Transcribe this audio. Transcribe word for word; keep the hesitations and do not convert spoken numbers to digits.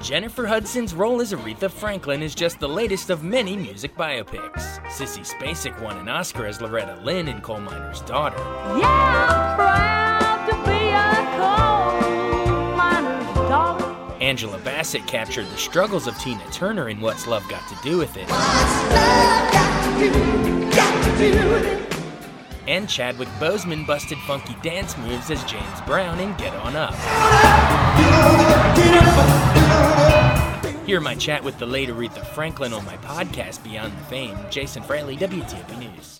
Jennifer Hudson's role as Aretha Franklin is just the latest of many music biopics. Sissy Spacek won an Oscar as Loretta Lynn in Coal Miner's Daughter. Yeah, I'm proud to be a coal miner's daughter. Angela Bassett captured the struggles of Tina Turner in What's Love Got to Do with It. What's love got to do, got to do with it? And Chadwick Boseman busted funky dance moves as James Brown in Get On Up. Hear my chat with the late Aretha Franklin on my podcast Beyond the Fame. Jason Fraley, W T O P News.